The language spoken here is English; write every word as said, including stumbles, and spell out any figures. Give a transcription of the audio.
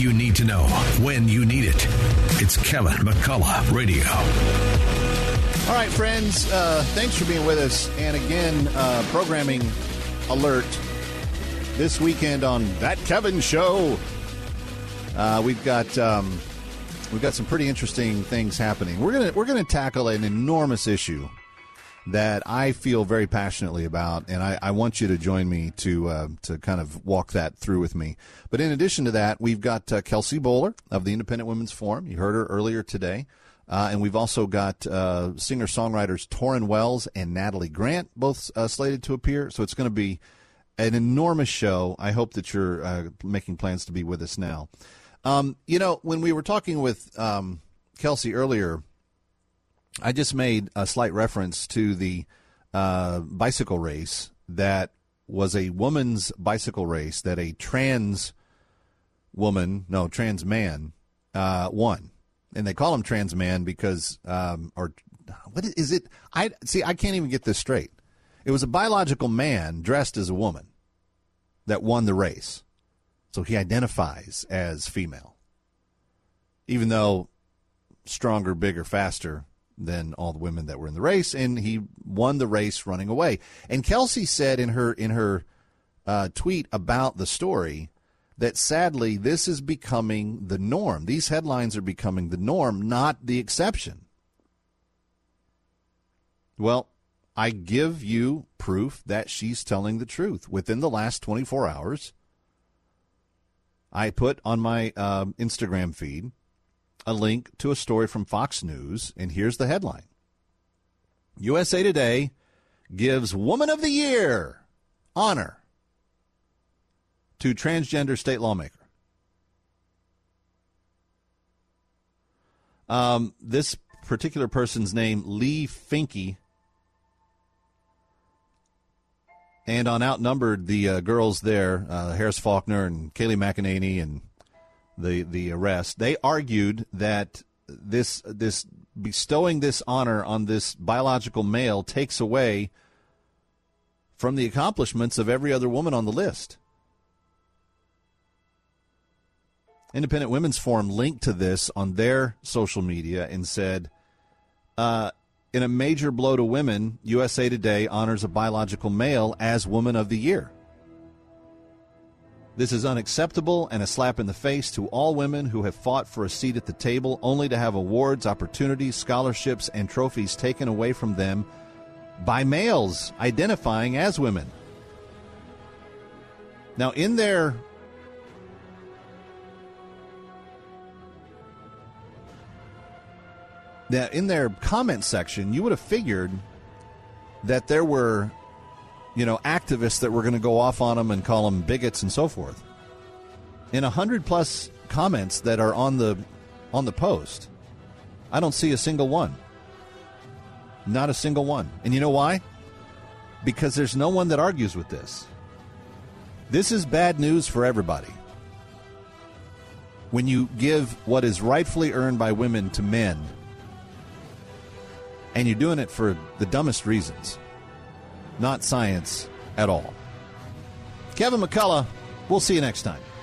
you need to know when you need it. It's Kevin McCullough Radio. All right, friends, uh, thanks for being with us. And again, uh, programming alert this weekend on That Kevin Show. Uh, we've got um, we've got some pretty interesting things happening. We're gonna we're gonna tackle an enormous issue that I feel very passionately about, and I, I want you to join me to uh, to kind of walk that through with me. But in addition to that, we've got uh, Kelsey Bolar of the Independent Women's Forum. You heard her earlier today. Uh, and we've also got uh, singer-songwriters Torrin Wells and Natalie Grant, both uh, slated to appear. So it's going to be an enormous show. I hope that you're uh, making plans to be with us now. Um, you know, when we were talking with um, Kelsey earlier, I just made a slight reference to the uh, bicycle race that was a woman's bicycle race that a trans woman, no, trans man, uh, won. And they call him trans man because, um, or what is it? I see. I can't even get this straight. It was a biological man dressed as a woman that won the race. So he identifies as female, even though stronger, bigger, faster than all the women that were in the race. And he won the race running away. And Kelsey said in her, in her uh, tweet about the story that sadly this is becoming the norm. These headlines are becoming the norm, not the exception. Well, I give you proof that she's telling the truth. Within the last twenty-four hours, I put on my uh, Instagram feed a link to a story from Fox News, and here's the headline. U S A Today gives Woman of the Year honor to transgender state lawmaker. Um, this particular person's name, Lee Finke, and on Outnumbered, the uh, girls there, uh, Harris Faulkner and Kayleigh McEnany, and the the arrest, they argued that this this bestowing this honor on this biological male takes away from the accomplishments of every other woman on the list. Independent Women's Forum linked to this on their social media and said, uh, in a major blow to women, U S A Today honors a biological male as Woman of the Year. This is unacceptable and a slap in the face to all women who have fought for a seat at the table only to have awards, opportunities, scholarships, and trophies taken away from them by males identifying as women. Now, in their That in their comment section, you would have figured that there were, you know, activists that were going to go off on them and call them bigots and so forth. In a hundred plus comments that are on the on the post, I don't see a single one. Not a single one. And you know why? Because there's no one that argues with this. This is bad news for everybody. When you give what is rightfully earned by women to men, and you're doing it for the dumbest reasons, not science at all. Kevin McCullough, we'll see you next time.